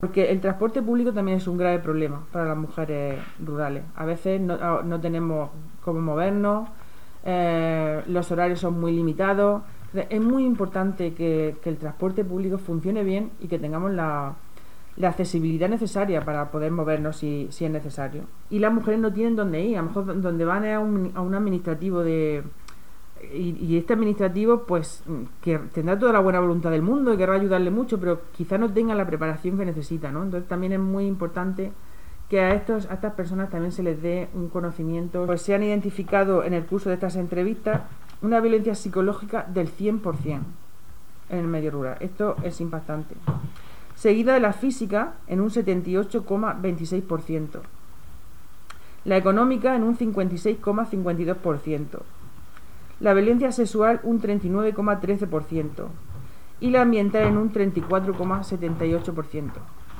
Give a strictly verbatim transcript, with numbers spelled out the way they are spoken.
Porque el transporte público también es un grave problema para las mujeres rurales. A veces no, no tenemos cómo movernos, eh, los horarios son muy limitados. Es muy importante que, que el transporte público funcione bien y que tengamos la, la accesibilidad necesaria para poder movernos si, si es necesario. Y las mujeres no tienen dónde ir, a lo mejor donde van es a un, a un administrativo de... Y, y este administrativo pues que tendrá toda la buena voluntad del mundo y querrá ayudarle mucho, pero quizá no tenga la preparación que necesita, ¿no? Entonces también es muy importante que a, estos, a estas personas también se les dé un conocimiento. Pues se han identificado en el curso de estas entrevistas una violencia psicológica del cien por ciento en el medio rural. Esto es impactante. Seguida de la física en un setenta y ocho coma veintiséis por ciento, la económica en un cincuenta y seis coma cincuenta y dos por ciento, la violencia sexual un treinta y nueve coma trece por ciento y la ambiental en un treinta y cuatro coma setenta y ocho por ciento.